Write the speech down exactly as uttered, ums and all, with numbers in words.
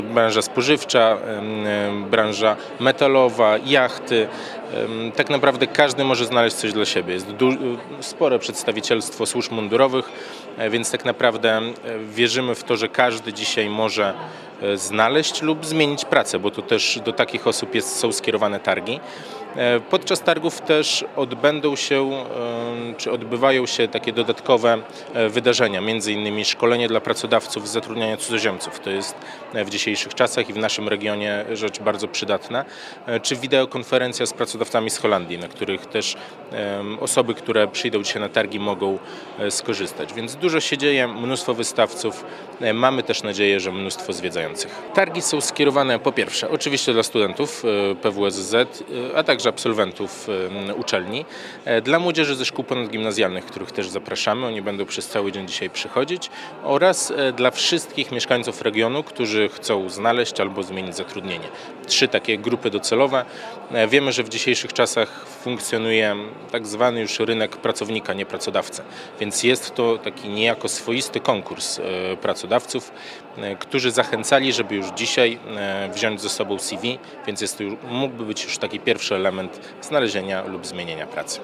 Branża spożywcza, branża metalowa, jachty. Tak naprawdę każdy może znaleźć coś dla siebie. Jest spore przedstawicielstwo służb mundurowych, więc tak naprawdę wierzymy w to, że każdy dzisiaj może znaleźć lub zmienić pracę, bo to też do takich osób jest, są skierowane targi. Podczas targów też odbędą się, czy odbywają się takie dodatkowe wydarzenia, między innymi szkolenie dla pracodawców z zatrudniania cudzoziemców. To jest w dzisiejszych czasach i w naszym regionie rzecz bardzo przydatna. Czy wideokonferencja z pracodawcami z Holandii, na których też osoby, które przyjdą dzisiaj na targi, mogą skorzystać. Więc dużo się dzieje, mnóstwo wystawców. Mamy też nadzieję, że mnóstwo zwiedzających. Targi są skierowane po pierwsze oczywiście dla studentów P W S Z, a także absolwentów uczelni, dla młodzieży ze szkół ponadgimnazjalnych, których też zapraszamy, oni będą przez cały dzień dzisiaj przychodzić, oraz dla wszystkich mieszkańców regionu, którzy chcą znaleźć albo zmienić zatrudnienie. Trzy takie grupy docelowe. Wiemy, że w dzisiejszych czasach funkcjonuje tak zwany już rynek pracownika, nie pracodawcy, więc jest to taki niejako swoisty konkurs pracodawców, którzy zachęcali, żeby już dzisiaj wziąć ze sobą C V, więc jest to, mógłby być już taki pierwszy element znalezienia lub zmienienia pracy.